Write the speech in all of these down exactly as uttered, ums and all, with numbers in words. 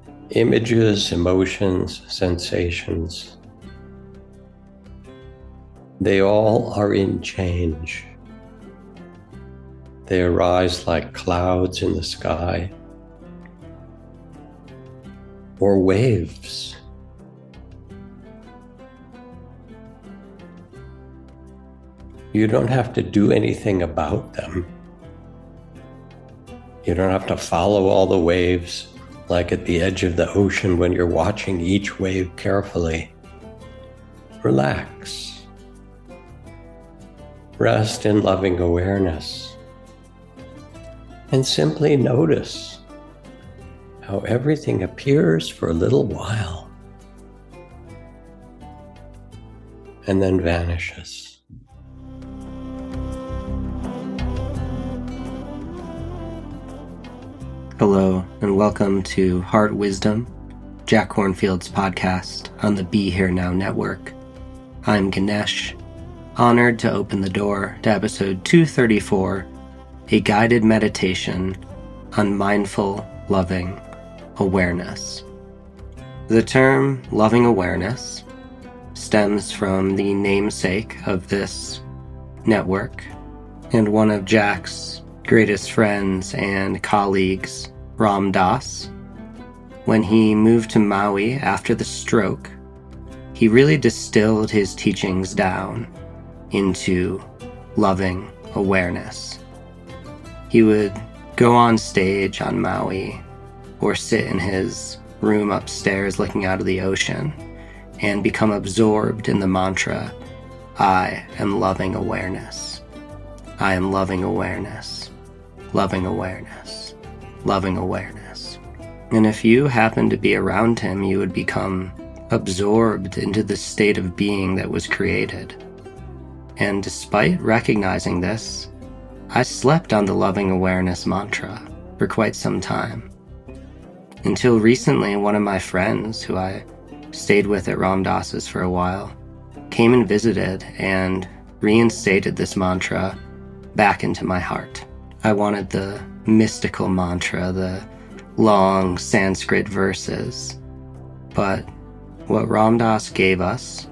Images, emotions, sensations, they all are in change. They arise like clouds in the sky or waves. You don't have to do anything about them. You don't have to follow all the waves like at the edge of the ocean when you're watching each wave carefully. Relax. Rest in loving awareness. And simply notice how everything appears for a little while and then vanishes. Hello, and welcome to Heart Wisdom, Jack Kornfield's podcast on the Be Here Now network. I'm Ganesh, honored to open the door to episode two thirty-four, a guided meditation on mindful, loving awareness. The term loving awareness stems from the namesake of this network and one of Jack's greatest friends and colleagues, Ram Dass. When he moved to Maui after the stroke, he really distilled his teachings down into loving awareness. He would go on stage on Maui or sit in his room upstairs looking out of the ocean and become absorbed in the mantra, I am loving awareness. I am loving awareness. Loving awareness, loving awareness. And if you happened to be around him, you would become absorbed into the state of being that was created. And despite recognizing this, I slept on the loving awareness mantra for quite some time. Until recently, one of my friends, who I stayed with at Ram Dass's for a while, came and visited and reinstated this mantra back into my heart. I wanted the mystical mantra, the long Sanskrit verses. But what Ram Dass gave us,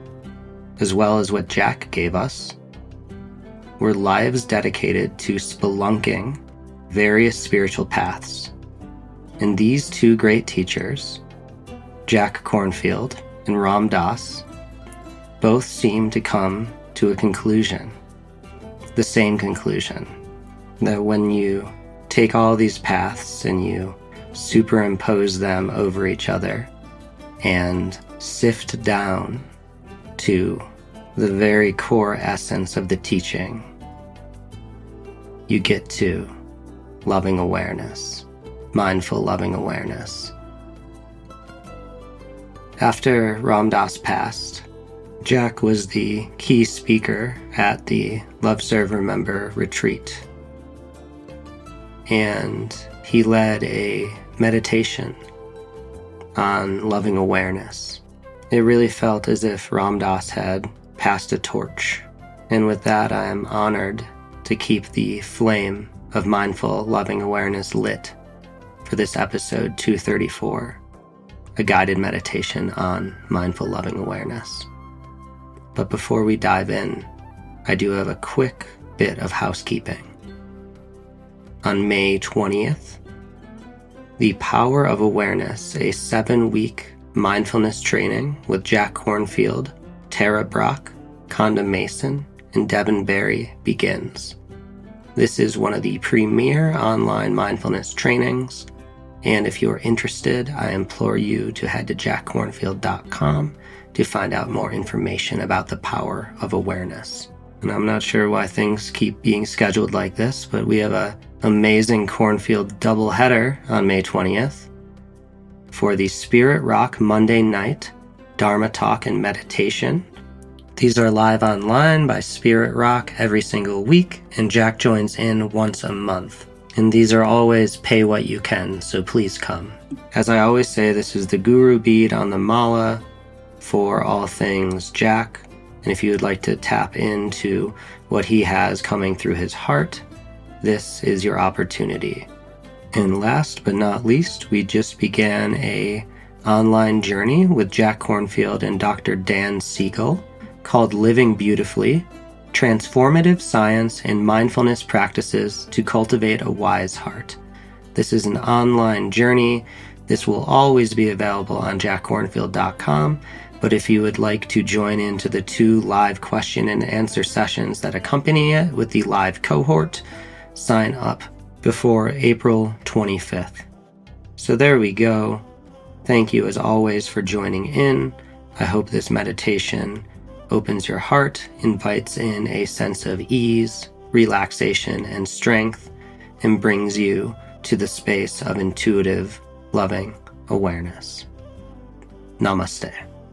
as well as what Jack gave us, were lives dedicated to spelunking various spiritual paths. And these two great teachers, Jack Kornfield and Ram Dass, both seem to come to a conclusion, the same conclusion. That when you take all these paths and you superimpose them over each other and sift down to the very core essence of the teaching, you get to loving awareness, mindful loving awareness. After Ram Dass passed, Jack was the key speaker at the Love Serve Remember retreat. And he led a meditation on loving awareness. It really felt as if Ram Dass had passed a torch. And with that, I am honored to keep the flame of mindful loving awareness lit for this episode two thirty-four, a guided meditation on mindful loving awareness. But before we dive in, I do have a quick bit of housekeeping. On May twentieth, The Power of Awareness, a seven-week mindfulness training with Jack Kornfield, Tara Brach, Conda Mason, and Devin Barry begins. This is one of the premier online mindfulness trainings, and if you're interested, I implore you to head to jack kornfield dot com to find out more information about the power of awareness. And I'm not sure why things keep being scheduled like this, but we have a amazing Kornfield doubleheader on May twentieth for the Spirit Rock Monday night Dharma Talk and Meditation. These are live online by Spirit Rock every single week, and Jack joins in once a month. And these are always pay what you can, so please come. As I always say, this is the guru bead on the mala for all things Jack. And if you would like to tap into what he has coming through his heart, this is your opportunity. And last but not least, we just began a online journey with Jack Kornfield and Doctor Dan Siegel called Living Beautifully: Transformative Science and Mindfulness Practices to Cultivate a Wise Heart. This is an online journey. This will always be available on jack kornfield dot com, but if you would like to join into the two live question and answer sessions that accompany it with the live cohort, sign up before April twenty-fifth. So there we go. Thank you as always for joining in. I hope this meditation opens your heart, invites in a sense of ease, relaxation, and strength, and brings you to the space of intuitive, loving awareness. Namaste.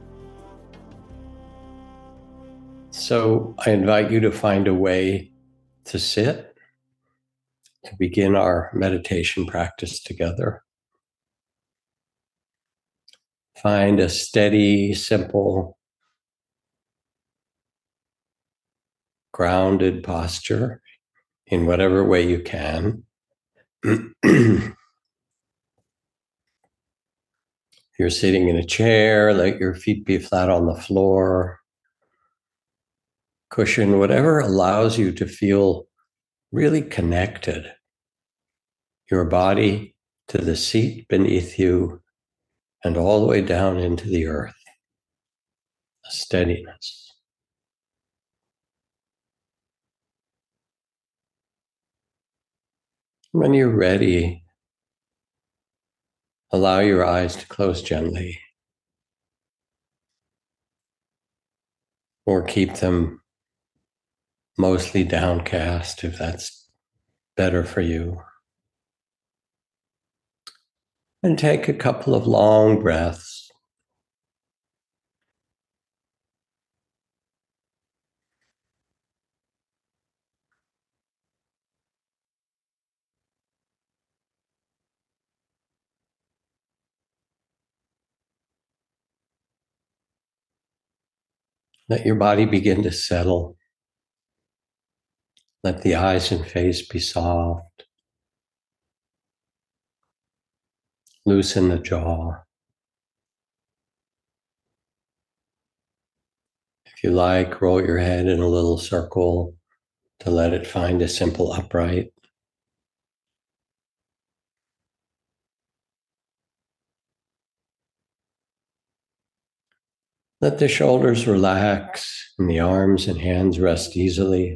So I invite you to find a way to sit, to begin our meditation practice together. Find a steady, simple, grounded posture in whatever way you can. You're sitting in a chair, let your feet be flat on the floor, cushion, whatever allows you to feel really connected. Your body to the seat beneath you and all the way down into the earth. A steadiness. When you're ready, allow your eyes to close gently, or keep them mostly downcast if that's better for you. And take a couple of long breaths. Let your body begin to settle. Let the eyes and face be soft. Loosen the jaw. If you like, roll your head in a little circle to let it find a simple upright. Let the shoulders relax and the arms and hands rest easily.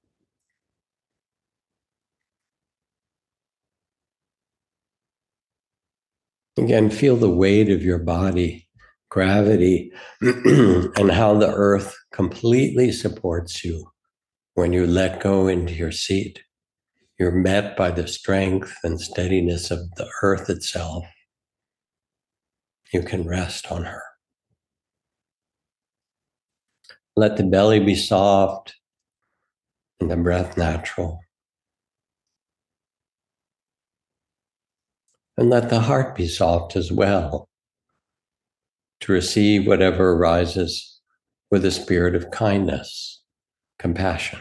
Again, feel the weight of your body, gravity, and how the earth completely supports you when you let go into your seat. You're met by the strength and steadiness of the earth itself. You can rest on her. Let the belly be soft and the breath natural. And let the heart be soft as well, to receive whatever arises with a spirit of kindness, compassion.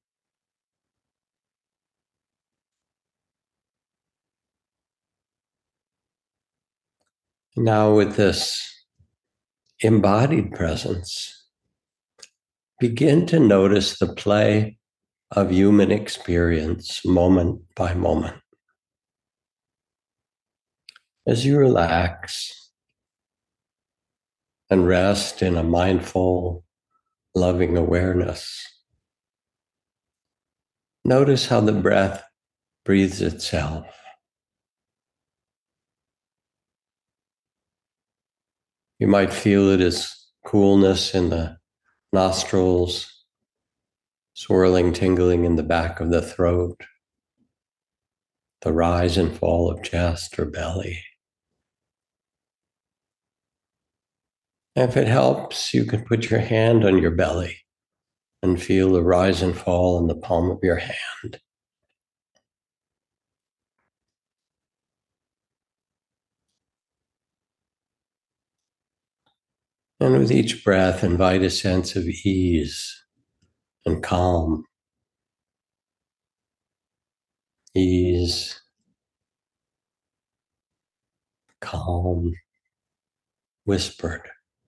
Now, with this embodied presence, begin to notice the play of human experience moment by moment. As you relax and rest in a mindful, loving awareness, notice how the breath breathes itself. You might feel it as coolness in the nostrils, swirling, tingling in the back of the throat, the rise and fall of chest or belly. If it helps, you can put your hand on your belly and feel the rise and fall in the palm of your hand. And with each breath, invite a sense of ease and calm. Ease calm, whispered.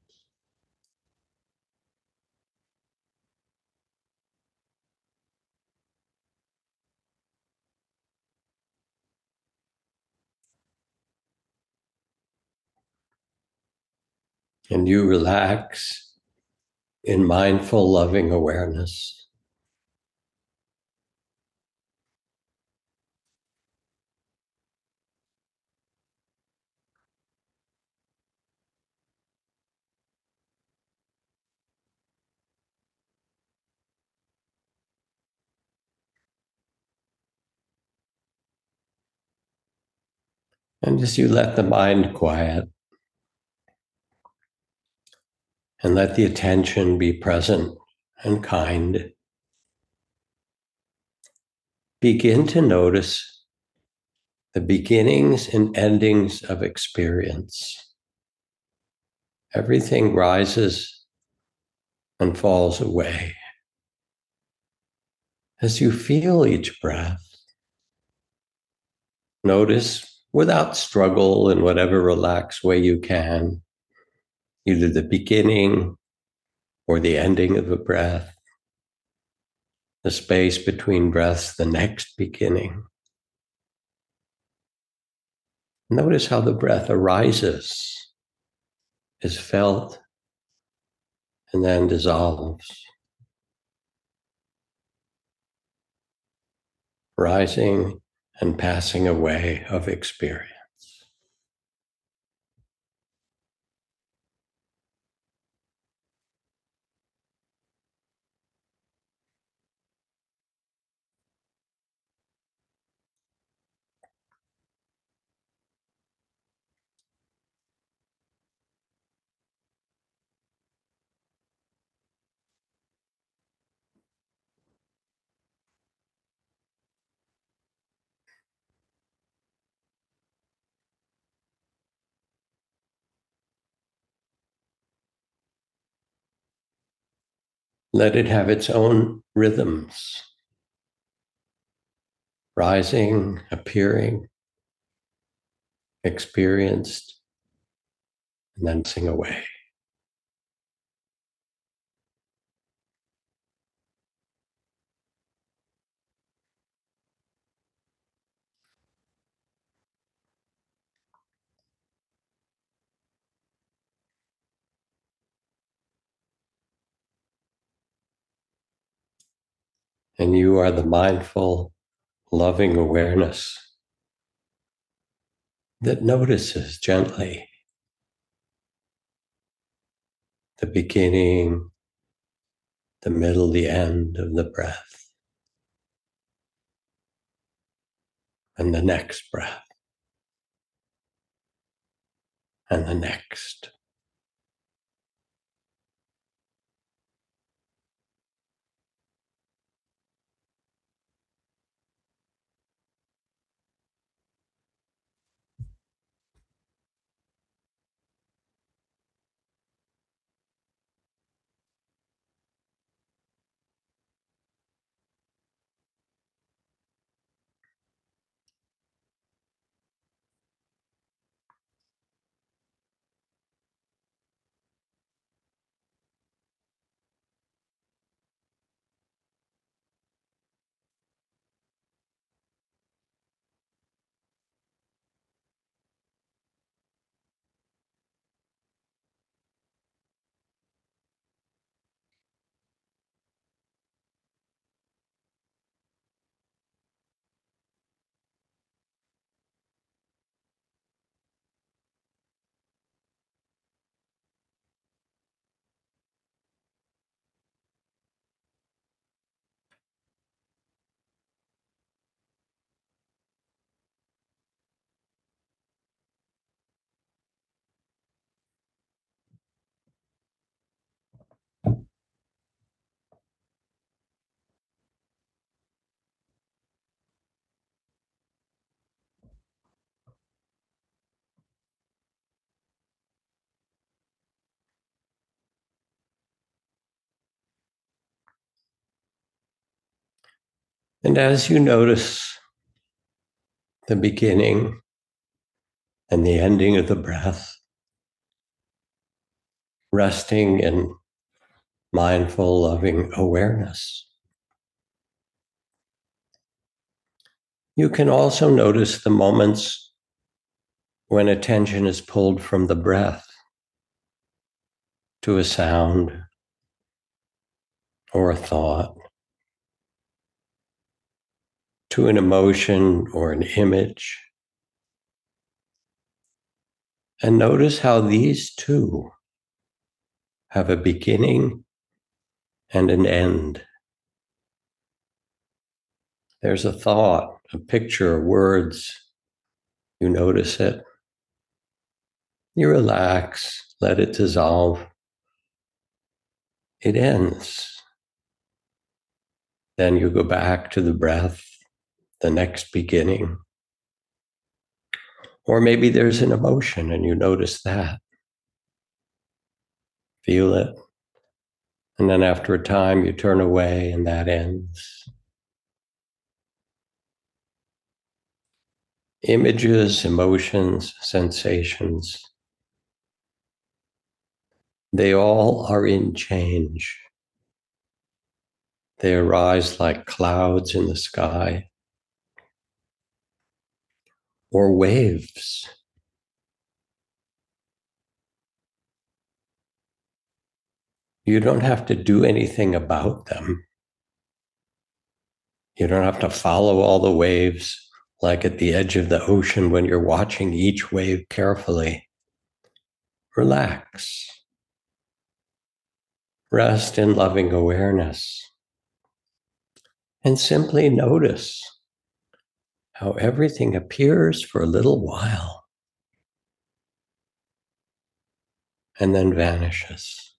And you relax in mindful, loving awareness. And as you let the mind quiet and let the attention be present and kind, begin to notice the beginnings and endings of experience. Everything rises and falls away. As you feel each breath, notice without struggle, in whatever relaxed way you can, either the beginning or the ending of a breath, the space between breaths, the next beginning. Notice how the breath arises, is felt, and then dissolves. Rising and passing away of experience. Let it have its own rhythms, rising, appearing, experienced, and then sing away. And you are the mindful, loving awareness that notices gently the beginning, the middle, the end of the breath, and the next breath, and the next. And as you notice the beginning and the ending of the breath, resting in mindful, loving awareness. You can also notice the moments when attention is pulled from the breath to a sound or a thought, to an emotion or an image. And notice how these two have a beginning and an end. There's a thought, a picture, words. You notice it. You relax, let it dissolve. It ends. Then you go back to the breath, the next beginning. Or maybe there's an emotion and you notice that. Feel it. And then after a time, you turn away and that ends. Images, emotions, sensations, they all are in change. They arise like clouds in the sky or waves. You don't have to do anything about them. You don't have to follow all the waves like at the edge of the ocean when you're watching each wave carefully. Relax. Rest in loving awareness. And simply notice how everything appears for a little while and then vanishes.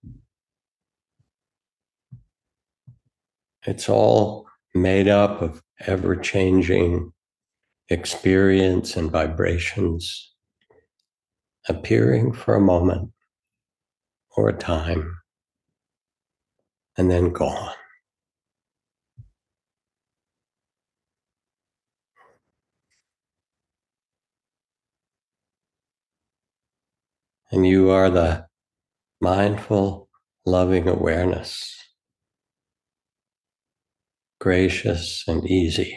It's all made up of ever-changing experience and vibrations appearing for a moment or a time and then gone. And you are the mindful, loving awareness, gracious and easy.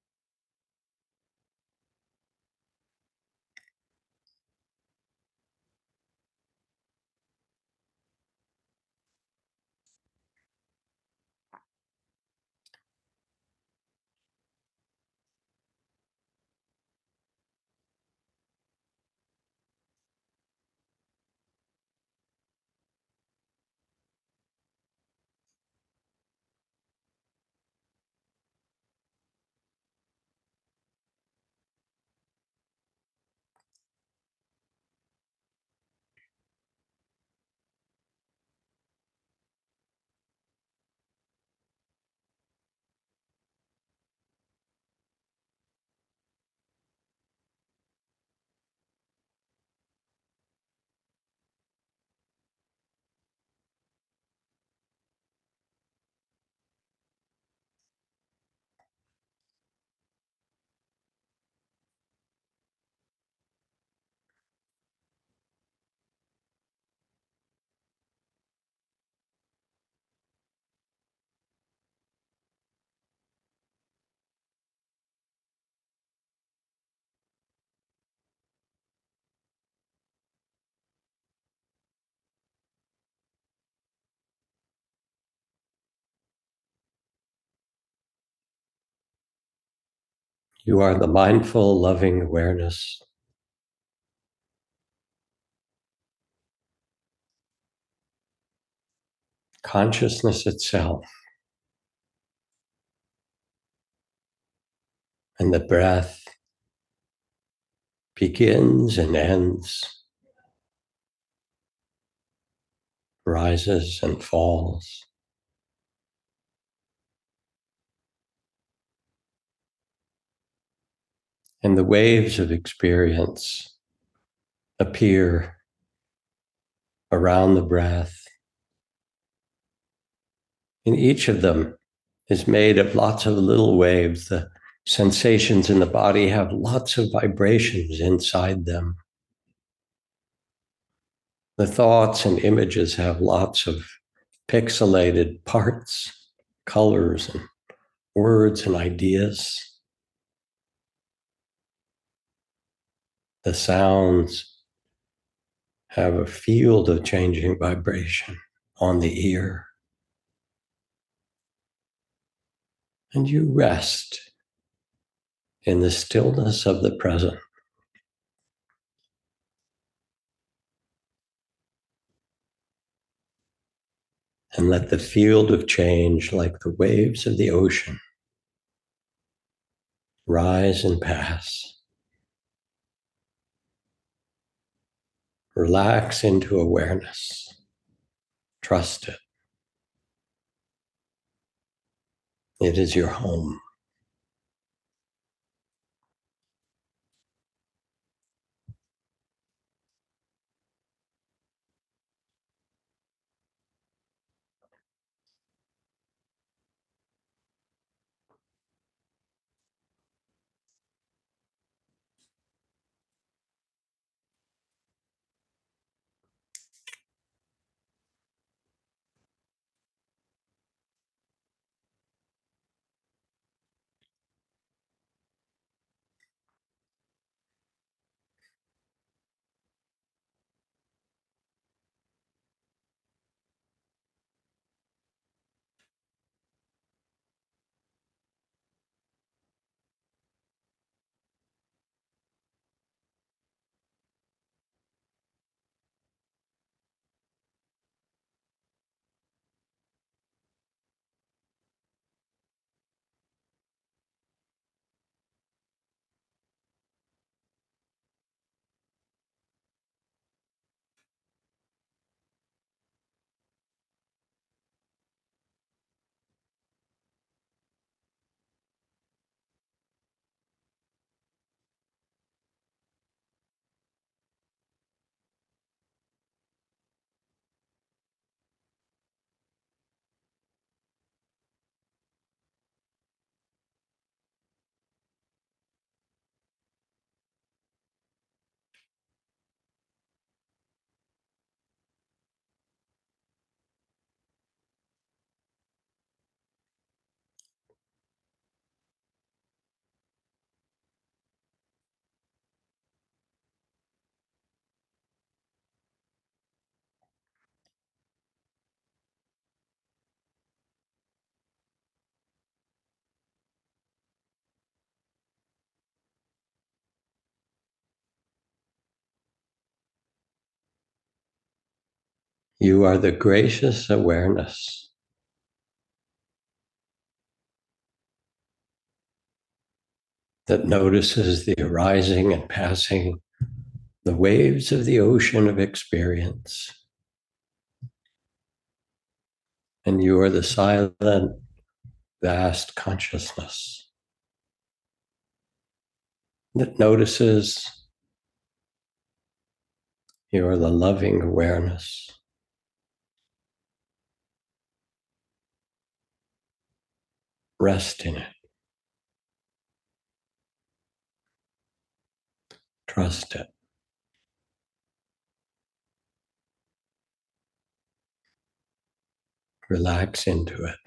You are the mindful, loving awareness. Consciousness itself. And the breath begins and ends, rises and falls. And the waves of experience appear around the breath. And each of them is made of lots of little waves. The sensations in the body have lots of vibrations inside them. The thoughts and images have lots of pixelated parts, colors, and words and ideas. The sounds have a field of changing vibration on the ear. And you rest in the stillness of the present. And let the field of change, like the waves of the ocean, rise and pass. Relax into awareness. Trust it. It is your home. You are the gracious awareness that notices the arising and passing, the waves of the ocean of experience. And you are the silent, vast consciousness that notices. You are the loving awareness. Rest in it. Trust it. Relax into it.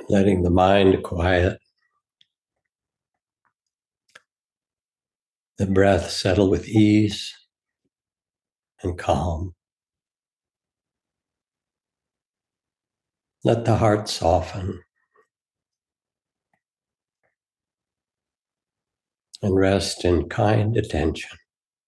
letting the mind quiet, the breath settle with ease and calm. Let the heart soften and rest in kind attention.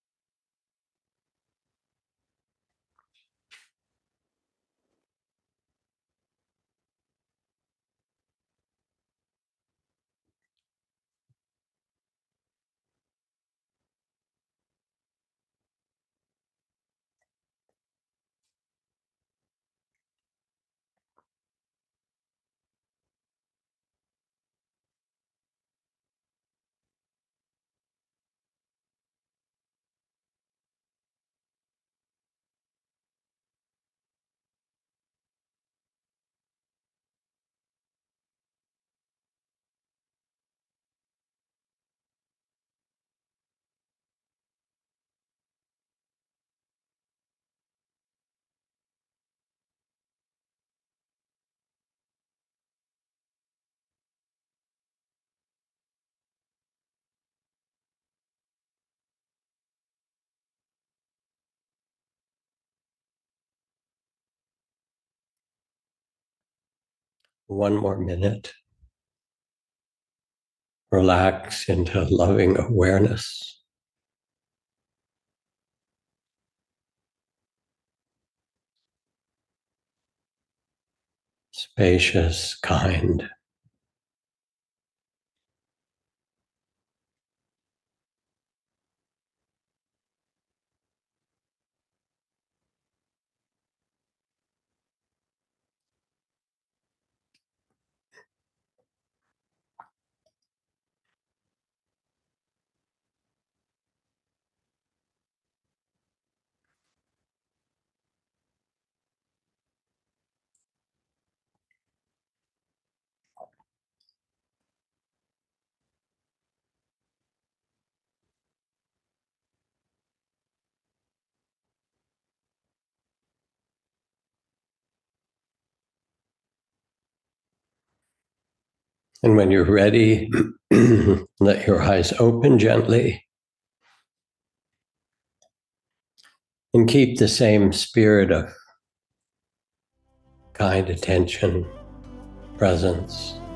One more minute. Relax into loving awareness. Spacious, kind. And when you're ready, let your eyes open gently and keep the same spirit of kind attention, presence,